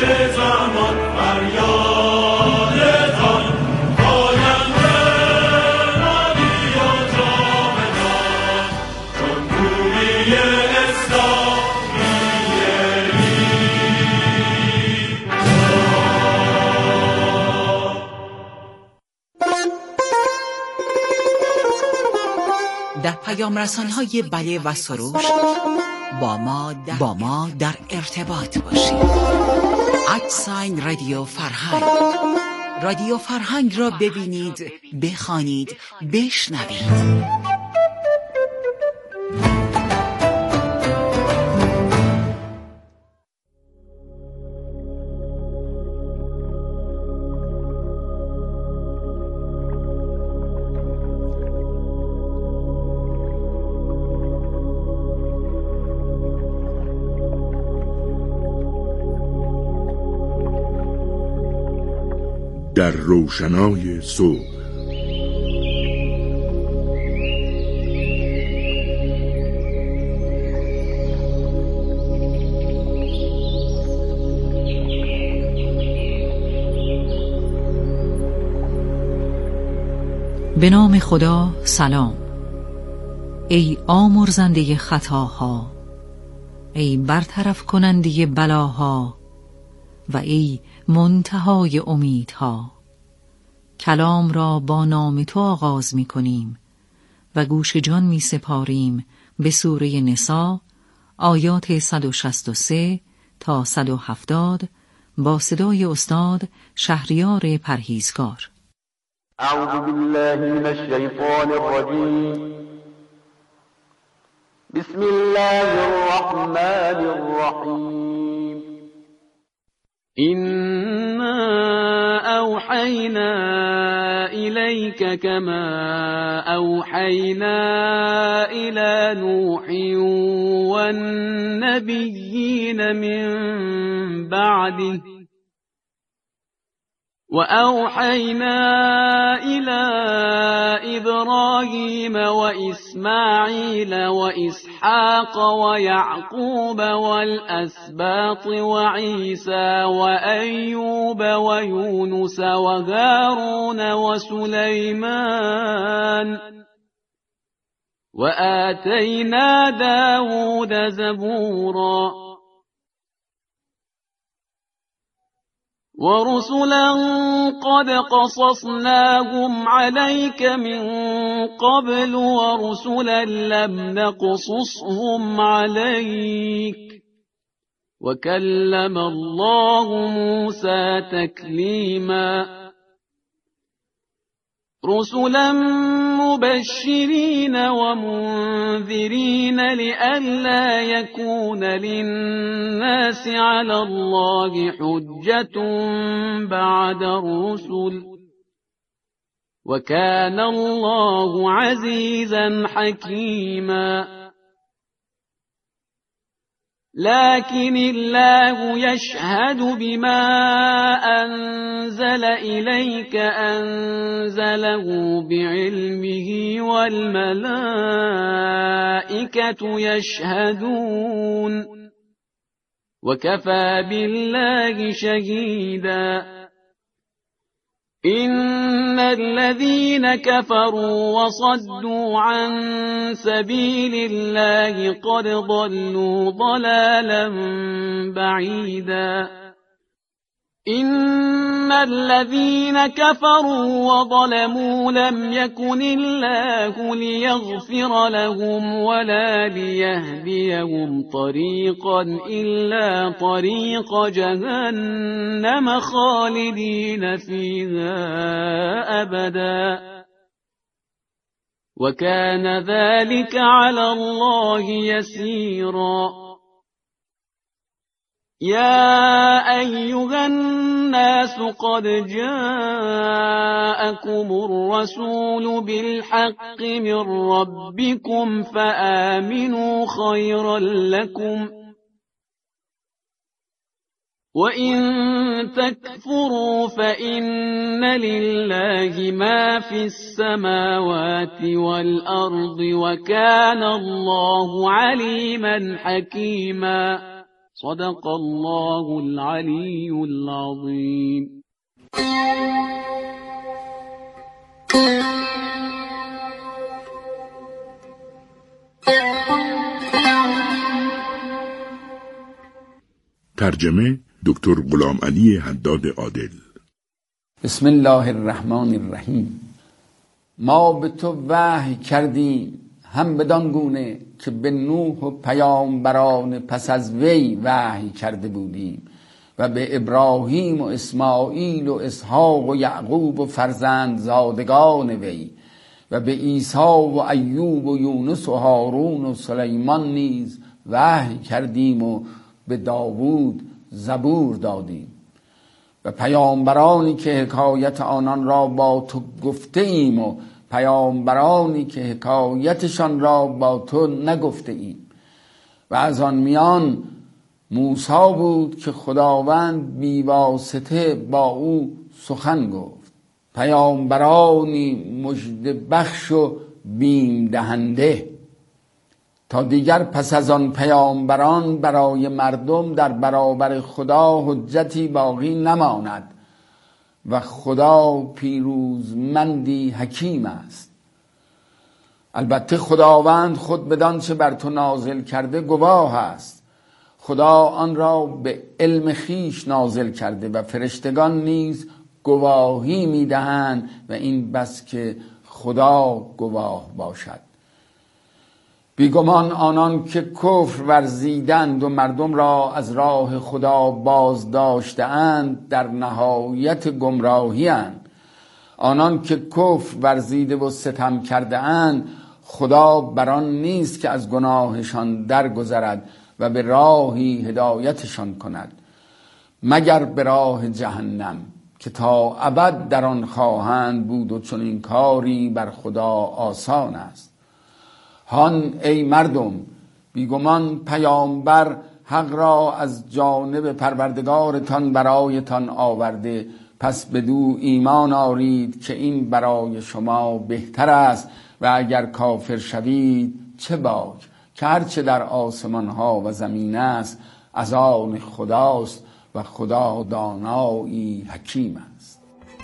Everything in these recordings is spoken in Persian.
زمان فریاد زان آینده نادی و جاودان جمهوری اسلامی در پیام رسان‌های بله و سروش با ما در ارتباط باشید. @رادیو فرهنگ. رادیو فرهنگ را ببینید، بخوانید، بشنوید. در روشنای صبح به نام خدا. سلام. ای آمرزنده خطاها، ای برطرف کننده بلاها و ای منتهای امیدها. کلام را با نام تو آغاز می کنیم و گوش جان می سپاریم به سوره نساء آیات 163 تا 170 با صدای استاد شهریار پرهیزگار. اعوذ بالله من الشیطان الرجیم. بسم الله الرحمن الرحیم. إنا أوحينا إليك كما أوحينا إلى نوح والنبيين من بعده وأوحينا إلى إبراهيم وإسماعيل وإسحاق ويعقوب والأسباط وعيسى وأيوب ويونس وهارون وسليمان وآتينا داود زبورا ورسلا قد قصصناهم عليك من قبل ورسلا لم نقصصهم عليك وكلم الله موسى تكليما رسلا مبشرين ومنذرين لئلا يكون للناس على الله حجة بعد الرسل وكان الله عزيزا حكيما لكن الله يشهد بما أنزل إليك أنزله بعلمه والملائكة يشهدون وكفى بالله شهيدا إن الذين كفروا وصدوا عن سبيل الله قد ضلوا ضلالا بعيدا إن الذين كفروا وظلموا لم يكن الله ليغفر لهم ولا ليهديهم طريقا إلا طريق جهنم خالدين فيها أبدا وكان ذلك على الله يسيرا يا أيها الناس قد جاءكم الرسول بالحق من ربكم فآمنوا خيرا لكم وإن تكفروا فإن لله ما في السماوات والأرض وكان الله عليما حكيما صدق الله العلی العظیم. ترجمه دکتر غلام علی حداد عادل. بسم الله الرحمن الرحیم. ما به تو وحی کردیم هم بدان گونه که به نوح و پیامبران پس از وی وحی کرده بودیم و به ابراهیم و اسماعیل و اسحاق و یعقوب و فرزندزادگان وی و به عیسی و ایوب و یونس و هارون و سلیمان نیز وحی کردیم و به داوود زبور دادیم و پیامبرانی که حکایت آنان را با تو گفته ایم و پیامبرانی که حکایتشان را با تو نگفته ایم. و از آن میان موسی بود که خداوند بی واسطه با او سخن گفت، پیامبرانی مژده بخش و بیم دهنده، تا دیگر پس از آن پیامبران برای مردم در برابر خدا حجتی باقی نماند و خدا پیروزمندی حکیم است. البته خداوند خود بدان چه بر تو نازل کرده گواه است. خدا آن را به علم خیش نازل کرده و فرشتگان نیز گواهی میدهند و این بس که خدا گواه باشد. بیگمان آنان که کفر ورزیدند و مردم را از راه خدا باز داشتند در نهایت گمراهی اند. آنان که کفر ورزیده و ستم کرده اند خدا بران نیست که از گناهشان درگذرد و به راهی هدایتشان کند مگر به راه جهنم که تا ابد در آن خواهند بود و چون این کاری بر خدا آسان است. هان ای مردم، بیگمان پیامبر حق را از جانب پروردگارتان برایتان آورده، پس بدو ایمان آرید که این برای شما بهتر است و اگر کافر شوید چه باک که هرچه در آسمان ها و زمین است از آن خداست و خدا دانایی حکیم است.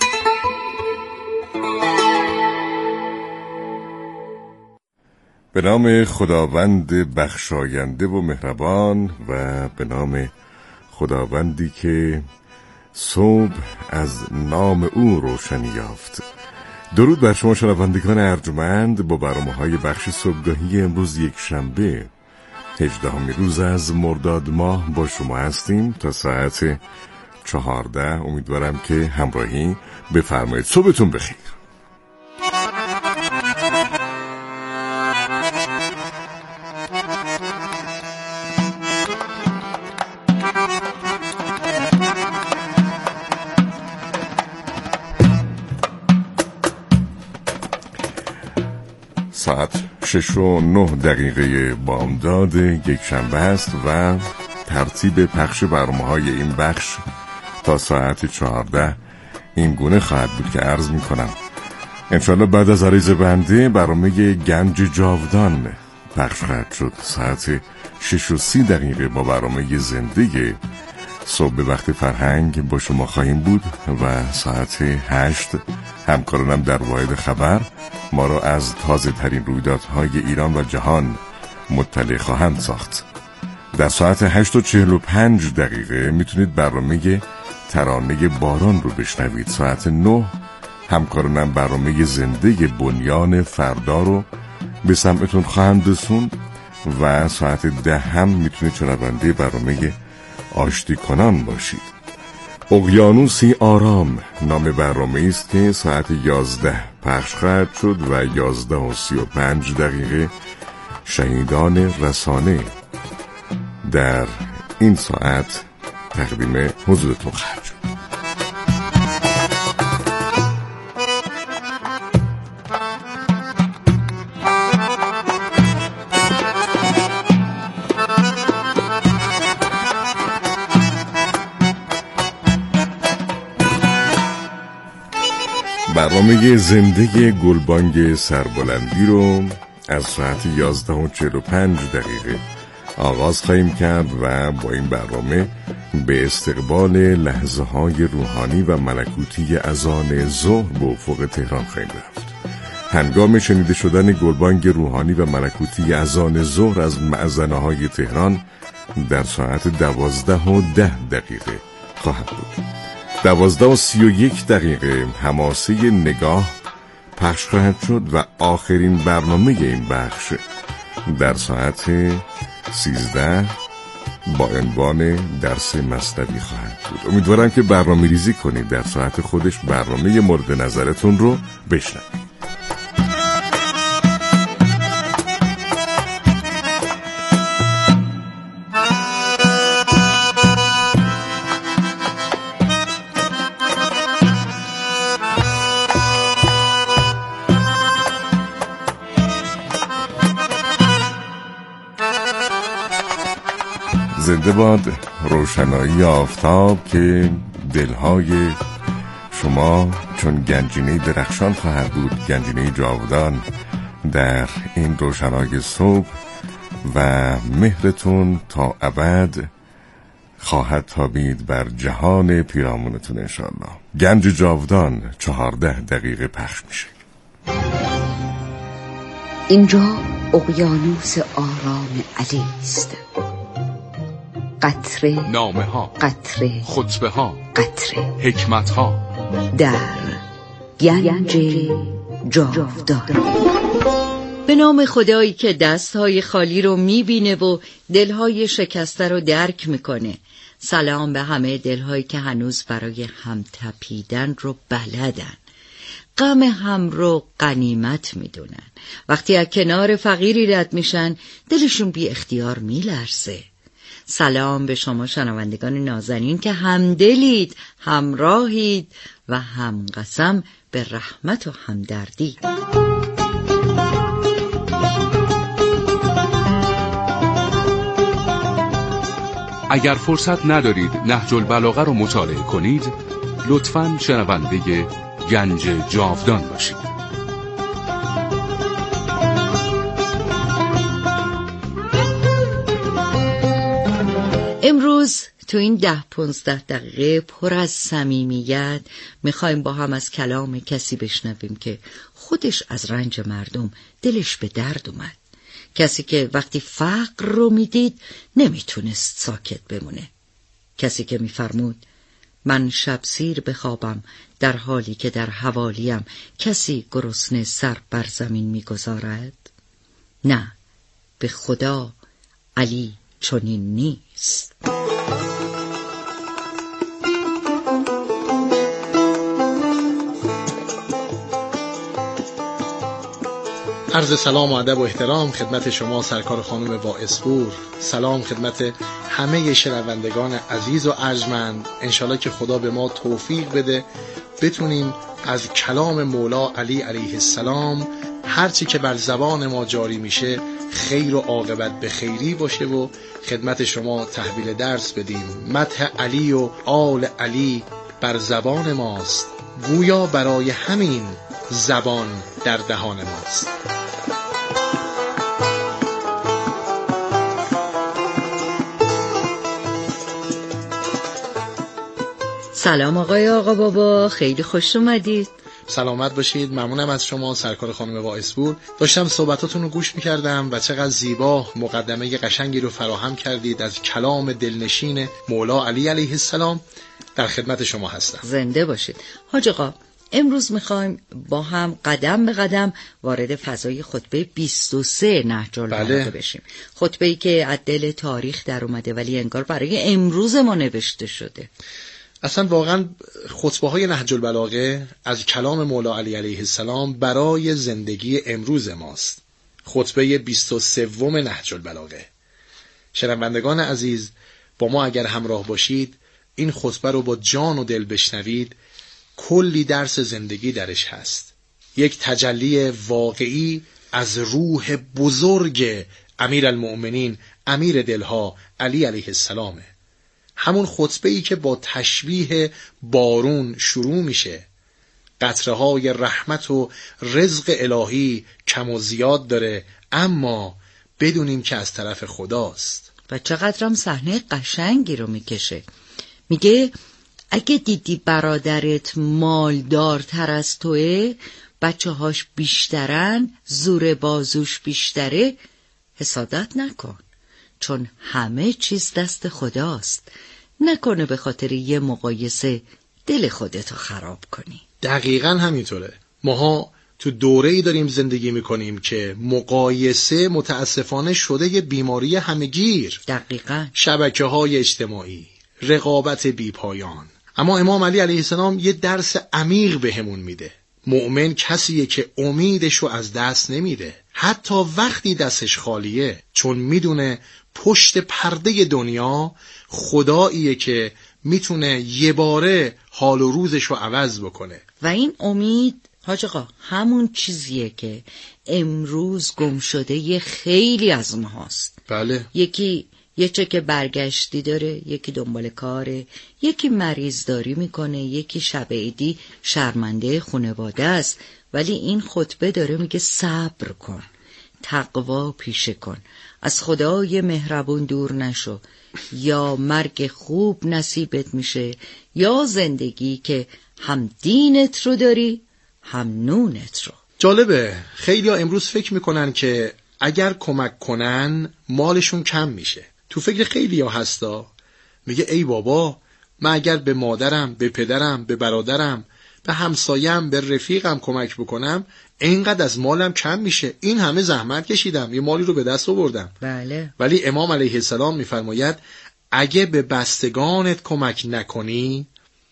به نام خداوند بخشاینده و مهربان و به نام خداوندی که صبح از نام او روشنی یافت. درود بر شما شنوندگان ارجمند. با برنامه‌های بخش صبحگاهی امروز یک شنبه 18 روز از مرداد ماه با شما هستیم تا ساعت 14. امیدوارم که همراهی بفرمایید. صبحتون بخیر. ساعت 6:09 بامداد یک شنبه است و ترتیب پخش برنامه‌های این بخش تا ساعت 14 این گونه خواهد بود که عرض می‌کنم. انشالله بعد از عریض بنده برنامه گنج جاودان پخش خواهد شد. ساعت 6:30 با برنامه زنده صبح وقت فرهنگ با شما خواهیم بود و ساعت 8 همکارانم در واحد خبر ما را از تازه ترین رویدادهای ایران و جهان مطلع خواهند ساخت. در ساعت 8:45 میتونید برنامه ترانه باران رو بشنوید. ساعت 9 همکارانم برنامه زنده بنیان فردا رو به سمعتون خواهند رسوند و ساعت 10 هم میتونید شنونده برنامه آشتی کنان باشید. اقیانوسی آرام نام برنامه است که ساعت 11 پخش خواهد شد و 11:35 شهیدان رسانه در این ساعت تقدیم حضورتون خواهد شد. برنامه زنده گلبانگ سربلندی رو از ساعت 11:45 آغاز خواهیم کرد و با این برنامه به استقبال لحظه های روحانی و ملکوتی اذان ظهر به افق تهران خواهیم رفت. هنگام شنیده شدن گلبانگ روحانی و ملکوتی اذان ظهر از مأذنه های تهران در ساعت 12:10 خواهد بود. 12:31 حماسه نگاه پخش خواهد شد و آخرین برنامه این بخش در ساعت 13 با عنوان درس مثنوی خواهد بود. امیدوارم که برنامه ریزی کنید، در ساعت خودش برنامه مورد نظرتون رو بشنوید. زنده باد روشنایی آفتاب که دلهای شما چون گنجینه درخشان خواهد بود، گنجینه جاودان در این روشنایی صبح و مهرتون تا ابد خواهد تابید بر جهان پیرامونتون انشاءالله. گنج جاودان 14 پخش میشه. اینجا اقیانوس آرام علی است. قطره نامه ها، قطره خطبه ها، قطره حکمت ها در گنج جاودان. به نام خدایی که دستهای خالی رو میبینه و دلهای شکسته رو درک میکنه. سلام به همه دلهایی که هنوز برای هم تپیدن رو بلدن، غم هم رو غنیمت میدونن. وقتی از کنار فقیری رد میشن دلشون بی اختیار میلرزه. سلام به شما شنوندگان نازنین که همدلید، همراهید و همقسم به رحمت و همدردی. اگر فرصت ندارید نهج البلاغه رو مطالعه کنید، لطفاً شنونده گنج جاودان باشید. امروز تو این 10-15 دقیقه پر از صمیمیت میخوایم با هم از کلام کسی بشنویم که خودش از رنج مردم دلش به درد اومد. کسی که وقتی فقر رو میدید نمیتونست ساکت بمونه. کسی که میفرمود من شب سیر بخوابم در حالی که در حوالیم کسی گرسنه سر بر زمین میگذارد. نه، به خدا علی چنین نیست. عرض سلام و ادب و احترام خدمت شما سرکار خانم واعظپور. سلام خدمت همه شنوندگان عزیز و ارجمند. انشالله که خدا به ما توفیق بده بتونیم از کلام مولا علی علیه السلام هرچی که بر زبان ما جاری میشه خیر و عاقبت به خیری باشه و خدمت شما تحویل درس بدیم. مدح علی و آل علی بر زبان ماست، گویا برای همین زبان در دهان ماست. سلام آقا بابا، خیلی خوش اومدید. سلامت باشید. ممنونم از شما سرکار خانم واعظپور. داشتم صحبتاتون رو گوش می‌کردم و چقدر زیبا مقدمه قشنگی رو فراهم کردید از کلام دلنشین مولا علی علیه السلام. در خدمت شما هستم. زنده باشید. حاج آقا، امروز میخوایم با هم قدم به قدم وارد فضای خطبه 23 نهج البلاغه بشیم. خطبه‌ای که از دل تاریخ در اومده ولی انگار برای امروز ما نوشته شده. اصلا واقعا خطبه های نهج البلاغه از کلام مولا علی علیه السلام برای زندگی امروز ماست. خطبه 23 نهج البلاغه. شنوندگان عزیز، با ما اگر همراه باشید این خطبه رو با جان و دل بشنوید، کلی درس زندگی درش هست. یک تجلی واقعی از روح بزرگ امیرالمؤمنین، امیر دلها، علی علیه السلامه. همون خطبه‌ای که با تشبیه بارون شروع میشه. قطره‌های رحمت و رزق الهی کم و زیاد داره، اما بدونیم که از طرف خداست. و چقدرم صحنه قشنگی رو میکشه. میگه اگه دیدی برادرت مالدارتر از توه، بچه هاش بیشترن، زور بازوش بیشتره، حسادت نکن، چون همه چیز دست خداست. نکنه به خاطر یه مقایسه دل خودتو خراب کنی. دقیقاً همینطوره. ماها تو دوره‌ای داریم زندگی میکنیم که مقایسه متاسفانه شده یه بیماری همه‌گیر. دقیقاً. شبکه‌های اجتماعی، رقابت بیپایان. اما امام علی علیه السلام یه درس عمیق بهمون میده. مؤمن کسیه که امیدشو از دست نمیده، حتی وقتی دستش خالیه، چون میدونه پشت پرده دنیا خداییه که میتونه یه باره حال و روزشو عوض بکنه. و این امید حاج آقا همون چیزیه که امروز گم شده یه خیلی از ماهاست. بله. یکی یه چک برگشتی داره، یکی دنبال کاره، یکی مریض داری میکنه، یکی شب عیدی شرمنده خانواده است. ولی این خطبه داره میگه صبر کن، تقوا پیشه کن، از خدای مهربون دور نشو، یا مرگ خوب نصیبت میشه یا زندگی که هم دینت رو داری هم نونت رو. جالبه، خیلی ها امروز فکر میکنن که اگر کمک کنن مالشون کم میشه. تو فکر خیلی ها هستا، میگه ای بابا، من اگر به مادرم، به پدرم، به برادرم، به همسایم، به رفیقم کمک بکنم اینقدر از مالم کم میشه. این همه زحمت کشیدم، یه مالی رو به دست آوردم. بله. ولی امام علیه السلام میفرماید اگه به بستگانت کمک نکنی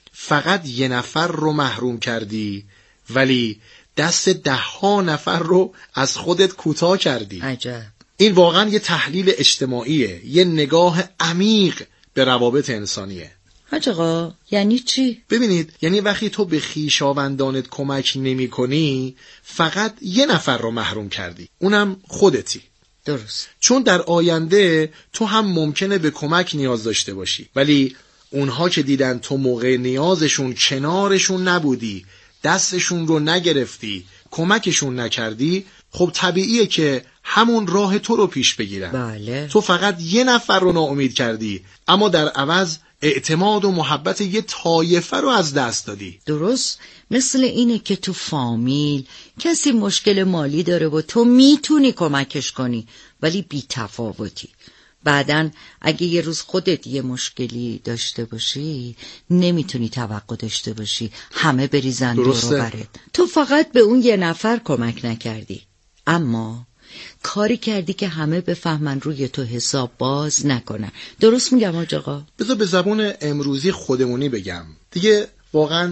فقط یه نفر رو محروم کردی، ولی دست 10 نفر رو از خودت کوتاه کردی. عجب. این واقعا یه تحلیل اجتماعیه، یه نگاه عمیق به روابط انسانیه. حاج آقا یعنی چی؟ ببینید، یعنی وقتی تو به خویشاوندانت کمک نمی کنی فقط یه نفر رو محروم کردی، اونم خودتی. درست. چون در آینده تو هم ممکنه به کمک نیاز داشته باشی، ولی اونها که دیدن تو موقع نیازشون کنارشون نبودی، دستشون رو نگرفتی، کمکشون نکردی، خب طبیعیه که همون راه تو رو پیش بگیرن. بله. تو فقط یه نفر رو ناامید کردی، اما در عوض اعتماد و محبت یه طایفه رو از دست دادی. درست. مثل اینه که تو فامیل کسی مشکل مالی داره و تو میتونی کمکش کنی، ولی بی تفاوتی. بعدن اگه یه روز خودت یه مشکلی داشته باشی نمیتونی توقع داشته باشی همه بریزن دور و برت. تو فقط به اون یه نفر کمک نکردی، اما کاری کردی که همه بفهمن روی تو حساب باز نکنن. درست میگم حاج آقا؟ بذار به زبون امروزی خودمونی بگم دیگه، واقعا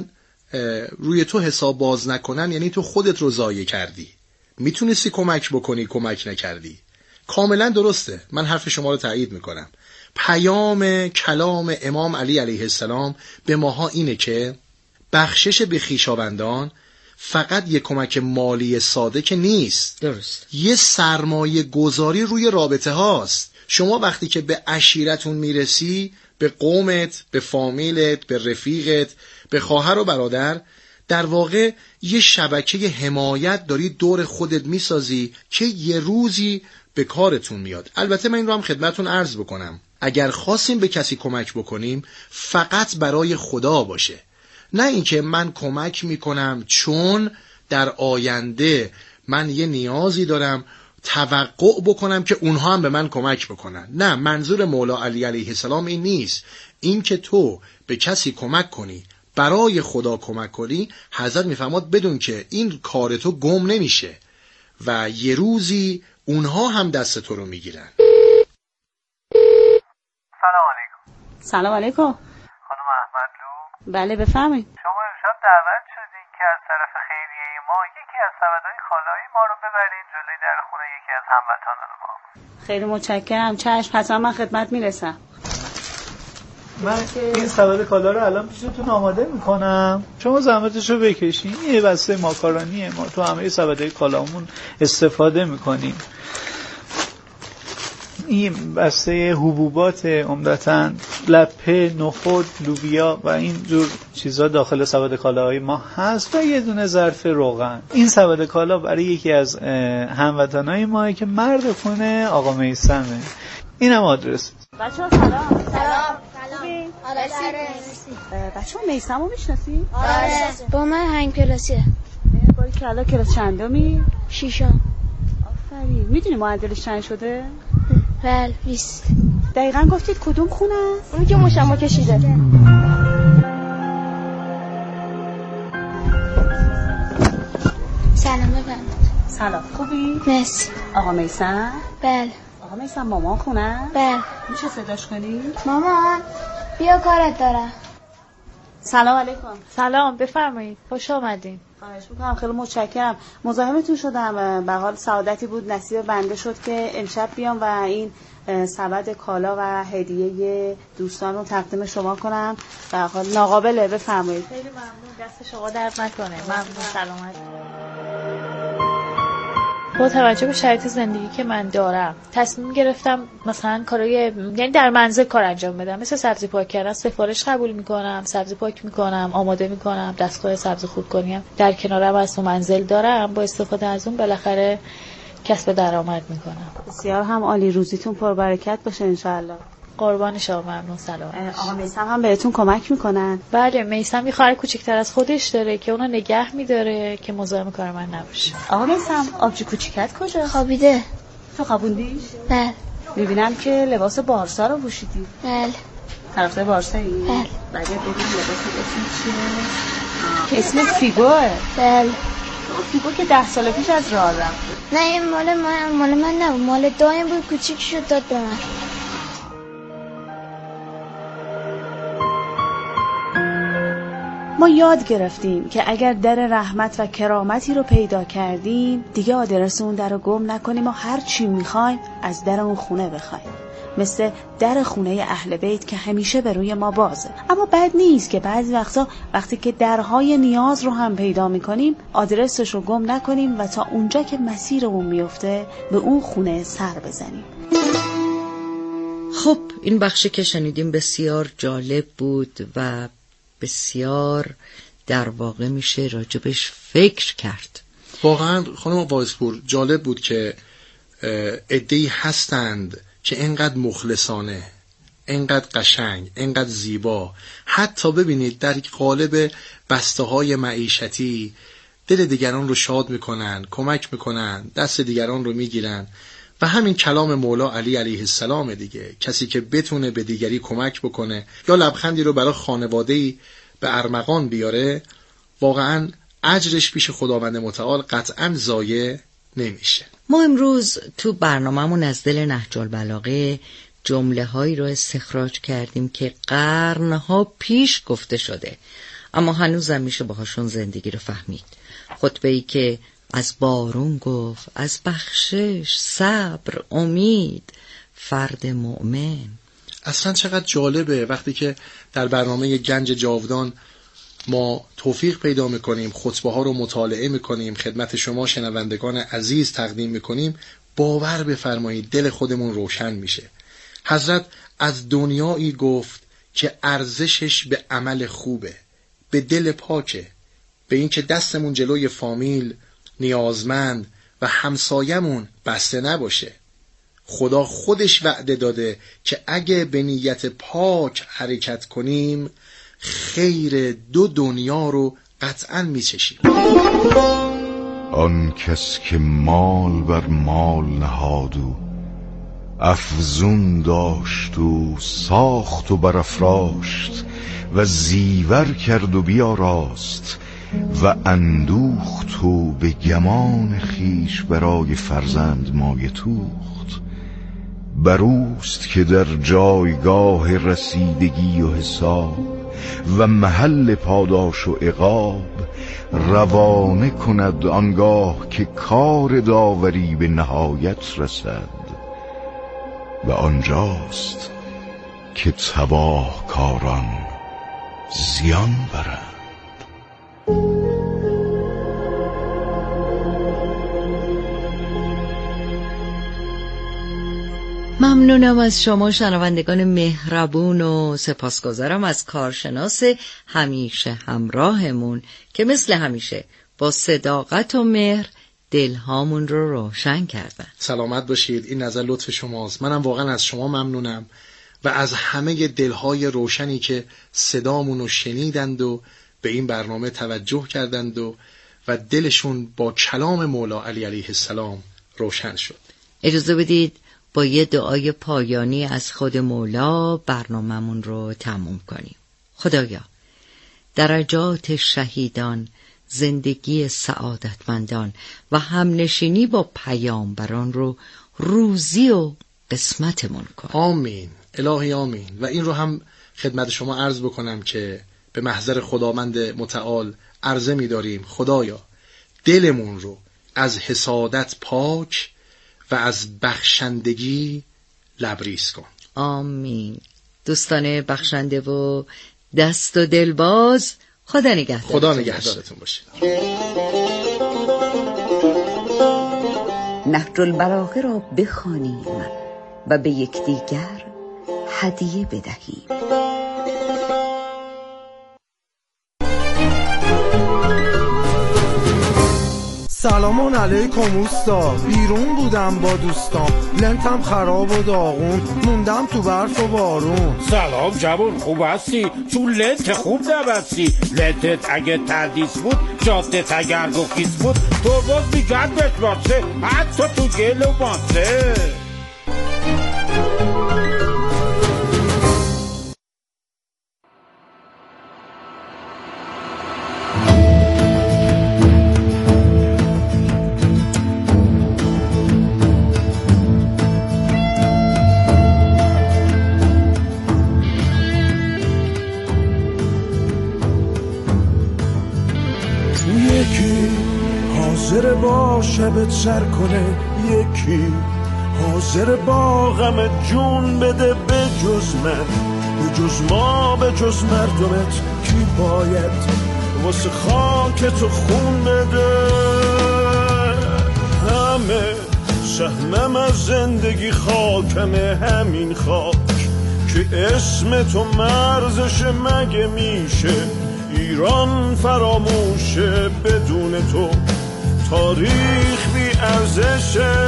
روی تو حساب باز نکنن یعنی تو خودت رو ضایع کردی. میتونستی کمک بکنی، کمک نکردی. کاملا درسته، من حرف شما رو تایید میکنم. پیام کلام امام علی علیه السلام به ماها اینه که بخشش به خویشاوندان فقط یک کمک مالی ساده که نیست. درست. یه سرمایه گذاری روی رابطه هاست. شما وقتی که به عشیرتون میرسی، به قومت، به فامیلت، به رفیقت، به خواهر و برادر، در واقع یه شبکه حمایت داری دور خودت میسازی که یه روزی به کارتون میاد. البته من این رو هم خدمتون عرض بکنم، اگر خواستیم به کسی کمک بکنیم فقط برای خدا باشه، نه اینکه من کمک میکنم چون در آینده من یه نیازی دارم توقع بکنم که اونها هم به من کمک بکنن. نه، منظور مولا علی علیه السلام این نیست. این که تو به کسی کمک کنی، برای خدا کمک کنی، حضرت میفرماد بدون که این کار تو گم نمیشه و یه روزی اونها هم دست تو رو میگیرن. سلام علیکم. سلام علیکم. خانم احمدلو؟ بله بفرمایید. شما امشب دعوت شدین که از طرف خیریه ما یکی از سبدهای خالایی ما رو ببرین جلوی در خونه یکی از هموطنان ما. خیلی متشکرم. چشم، حتما من خدمت میرسم. من این سبد کالا رو الان پیشتون آماده میکنم، شما زحمتشو بکشین. یه بسته ماکارونیه، ما تو همه سبدهای کالامون استفاده میکنیم. این بسته حبوبات عمدتاً لپه، نخود، لوبیا و این جور چیزا داخل سبد کالاهای ما هست و یه دونه ظرف روغن. این سبد کالا برای یکی از هموطنای ما که مرد خونه آقا میثمه. اینم آدرس. بچه‌ها سلام. خوبی؟ بچه‌ها میثم رو میشناسی؟ آره. با من هنگ کلاسیه. باری کلا کلاس چندمی؟ 6م. آفرین. میدونی معدلش چند شده؟ بله 20. دقیقاً گفتید کدوم خونه است؟ اون که مشما کشیده. سلام بفرمایید. سلام. خوبی؟ مرسی. آقا میثم؟ بله. آقا میثم مامان خونه؟ بله. میشه صداش کنی؟ مامان بیا کارت دارم. سلام علیکم. سلام بفرمایید. خوش آمدین. خواهش میکنم. خیلی متشکرم. مزاحمتون شدم. به حال سعادتی بود نصیب بنده شد که امشب بیام و این سبد کالا و هدیه دوستان رو تقدیم شما کنم. به حال ناقابله. بفرمایید. خیلی ممنون. دست شما درد نکنه. ممنون. سلامت. با توجه به شرایط زندگی که من دارم تصمیم گرفتم مثلا کارهای یعنی در منزل کار انجام بدم، مثل سبزی پاک کردن. سفارش قبول میکنم، سبزی پاک میکنم، آماده میکنم، دستگاه سبزی خورد کنیم در کنارم از تو منزل دارم. با استفاده از اون بالاخره کسب درآمد میکنم. بسیار هم عالی. روزیتون پربرکت باشه ان شاء الله. قربان شما. ممنون. سلام. آقا میثم هم بهتون کمک میکنن؟ بله. میثم یه خواهر کوچیک‌تر از خودش داره که اونو نگه میداره که مزاحم کار من نباشه. آقا میثم آبجی کوچیکت کجا؟ خوابیده. تو خوابوندیش؟ بله. میبینم که لباس بارسا رو پوشیدی. بله. طرفدار بارسایی؟ بله. بعد ببین لباس اسم چیه؟ اسم فیگوه. بله. فیگو که 10 سال پیش از راه رفت. نه این مال من نبود، مال دایم بود، کوچیک شد داد به من. ما یاد گرفتیم که اگر در رحمت و کرامتی رو پیدا کردیم دیگه آدرس اون در رو گم نکنیم و هر چی میخوایم از در اون خونه بخوایم، مثل در خونه اهل بیت که همیشه به روی ما بازه. اما بد نیست که بعضی وقتا وقتی که درهای نیاز رو هم پیدا میکنیم آدرسش رو گم نکنیم و تا اونجا که مسیرمون میفته به اون خونه سر بزنیم. خب این بخشی که شنیدیم بسیار جالب بود و بسیار در واقع میشه راجبش فکر کرد. واقعا خانم وایسپور جالب بود که عده‌ای هستند که اینقدر مخلصانه، اینقدر قشنگ، اینقدر زیبا، حتی ببینید در قالب بسته‌های معیشتی دل دیگران رو شاد میکنن، کمک میکنن، دست دیگران رو میگیرن و همین کلام مولا علی علیه السلام دیگه، کسی که بتونه به دیگری کمک بکنه یا لبخندی رو برای خانواده‌ای به ارمغان بیاره واقعا اجرش پیش خداوند متعال قطعا ضایع نمیشه. ما امروز تو برنامه‌مون از دل نهج البلاغه جمله هایی رو استخراج کردیم که قرنها پیش گفته شده اما هنوزم میشه باهاشون زندگی رو فهمید. خطبه‌ای که از بارون گفت، از بخشش، صبر، امید، فرد مؤمن. اصلا چقدر جالبه وقتی که در برنامه گنج جاودان ما توفیق پیدا میکنیم، خطبه ها رو مطالعه میکنیم، خدمت شما شنوندگان عزیز تقدیم میکنیم، باور بفرمایید دل خودمون روشن میشه. حضرت از دنیایی گفت که ارزشش به عمل خوبه، به دل پاکه، به این که دستمون جلوی فامیل، نیازمند و همسایمون بسته نباشه. خدا خودش وعده داده که اگه به نیت پاک حرکت کنیم خیر دو دنیا رو قطعاً میچشیم. آن کس که مال بر مال نهاد و افزون داشت و ساخت و برافراشت و زیور کرد و بیاراست و اندوخت و به گمان خیش برای فرزند مایه توخت، بروست که در جایگاه رسیدگی و حساب و محل پاداش و عقاب روانه کند آنگاه که کار داوری به نهایت رسد و آنجاست که تباه کاران زیان برند. ممنونم از شما شنوندگان مهربون و سپاسگزارم از کارشناس همیشه همراهمون که مثل همیشه با صداقت و مهر دلهامون رو روشن کردن. سلامت باشید، این نظر لطف شماست. منم واقعا از شما ممنونم و از همه دلهای روشنی که صدامون رو شنیدند و به این برنامه توجه کردند و دلشون با کلام مولا علی علیه السلام روشن شد. اجازه بدید با یه دعای پایانی از خود مولا برنامه‌مون رو تموم کنیم. خدایا درجات شهیدان، زندگی سعادتمندان و همنشینی با پیامبران رو روزی و قسمتمون کن. آمین الهی آمین. و این رو هم خدمت شما عرض بکنم که به محضر خداوند متعال عرضه می داریم خدایا دلمون رو از حسادت پاک و از بخشندگی لبریز کن. آمین. دوستان بخشنده و دست و دلباز، خدا نگهدارتون باشه. نهج البلاغه را بخوانیم و به یکدیگر هدیه بدهیم. سلام علیکم اوستا، بیرون بودم با دوستام، لنتم خراب و داغون، موندم تو برف و بارون. سلام جوان، خوب هستی؟ تو لنت خوب نبستی. لنتت اگه تردیس بود، جادت اگر گفیس بود، تو باز میگرد بشماسه، حتی تو گل و ماسه. حاضر با شبت سر کنه، یکی حاضر با غم جون بده، به جز من، به جز ما، به جز مردمت کی باید واسه خاک تو خون بده؟ همه سهمم از زندگی خاکمه، همین خاک که اسم تو مرزش مگه میشه ایران فراموشه؟ بدون تو تاریخ بی ارزشه.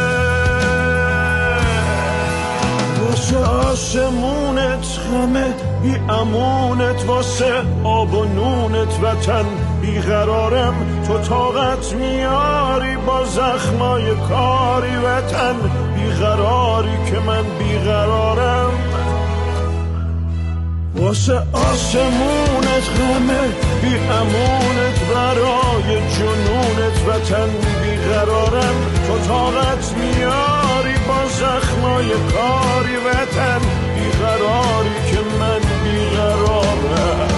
واسه آسمونت غمه بی امونت، واسه آب و نونت وطن بیقرارم، تو طاقت میاری با زخمای کاری وطن بیقراری که من بیقرارم. واسه آسمونت غمه بی امونت، برای جنونت وطن بیقرارم، تو طاقت میاری با زخمای کاری وطن بیقراری که من بیقرارم.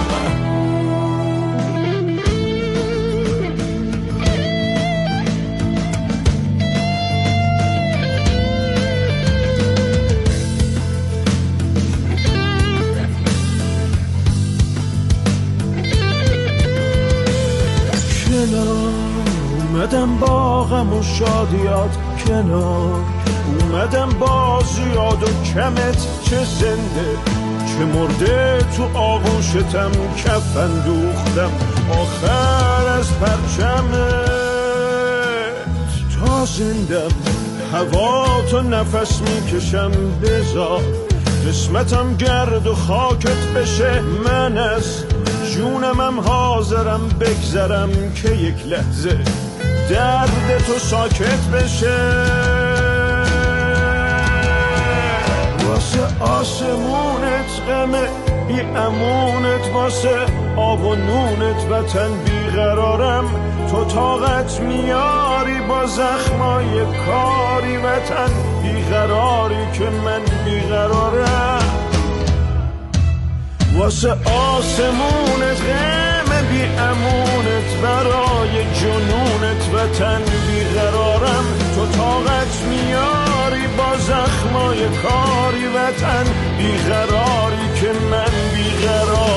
اومدم با غم و شادیات کنار، اومدم با زیاد و کمت، چه زنده چه مرده تو آغوشتم کفن دوختم آخر از پرچمت. تا زندم هوا تو نفس میکشم، بذار قسمتم گرد و خاکت بشه. من از جونمم حاضرم بگذرم که یک لحظه درد تو ساکت بشه. واسه آسمونت غمه بی امونت، واسه آب و نونت وطن بیقرارم، تو طاقت میاری با زخمای کاری وطن بیقراری که من بیقرارم. واسه آسمونت غم بی امونت، برای جنونت وطن بیقرارم، تو طاقت میاری با زخمای کاری وطن بیقراری که من بیقرارم.